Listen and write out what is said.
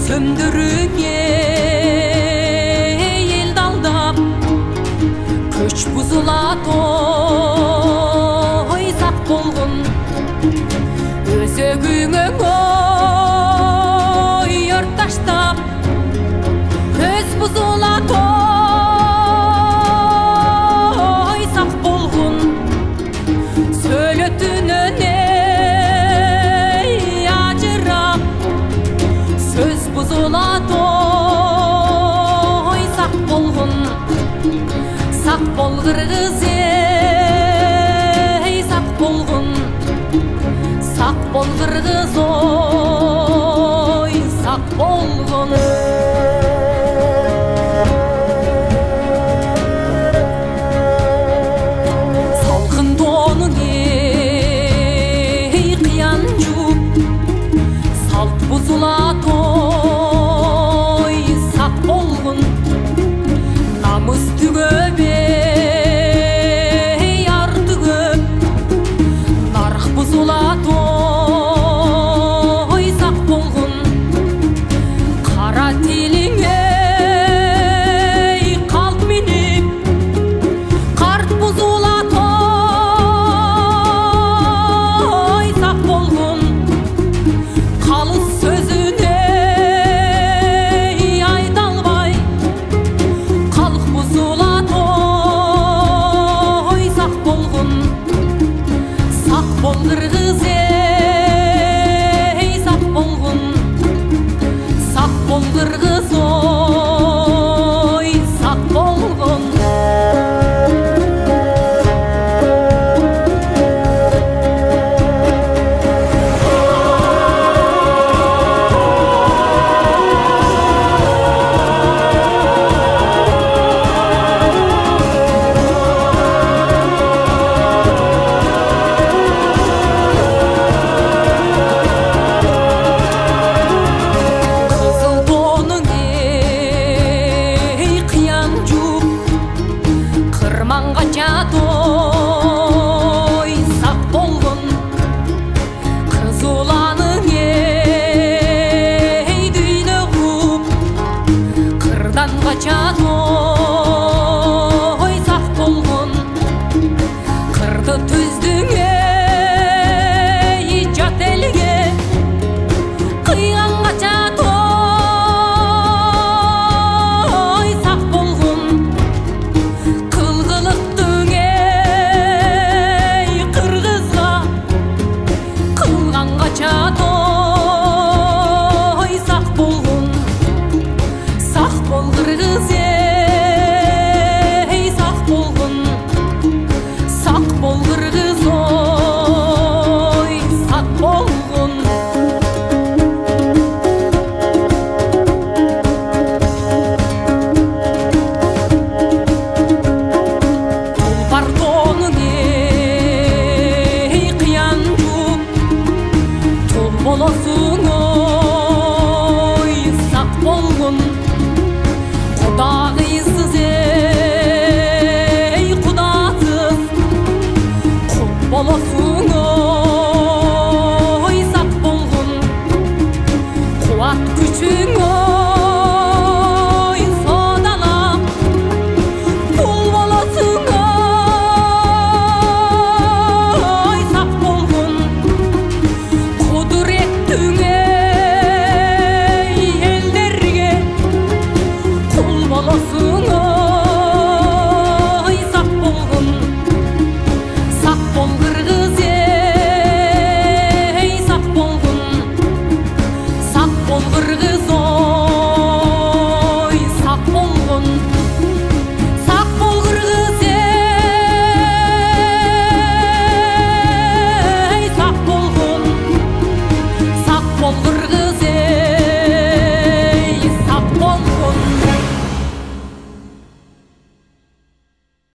Söndürüge el daldap köç buzulat oy sak bolgun özөгүңө oy örtaштап көз бузулат oy sak bolgun сөйлөтүнөн ажырап сөз бузулат oy sak bolgun sak бол кыргыз sak болгун sak бол кыргыз ой sak болгун салкын тонуң кыян жууп салт бузулат ой sak болгун намыс түгөп бузулат ой sak болгун кара тилиңе калп минип карт бузулат ой sak болгун калыс сөзүнө айта албай калк бузулат ой sak болгун sak бол кыргыз sak болгун sak бол кыргыз ой sak болгун ой sak болгун кыз уланың дүйнө кууп кырдан качат